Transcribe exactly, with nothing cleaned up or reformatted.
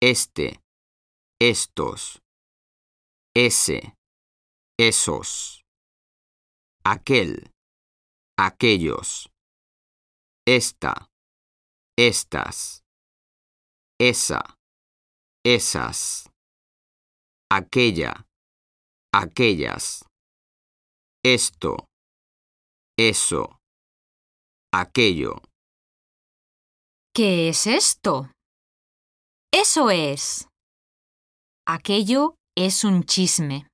este, estos, ese, esos, aquel, aquellos, esta, estas, esa, esas, aquella, aquellas, esto, eso, aquello. ¿Qué es esto? Eso es. Aquello es un chisme.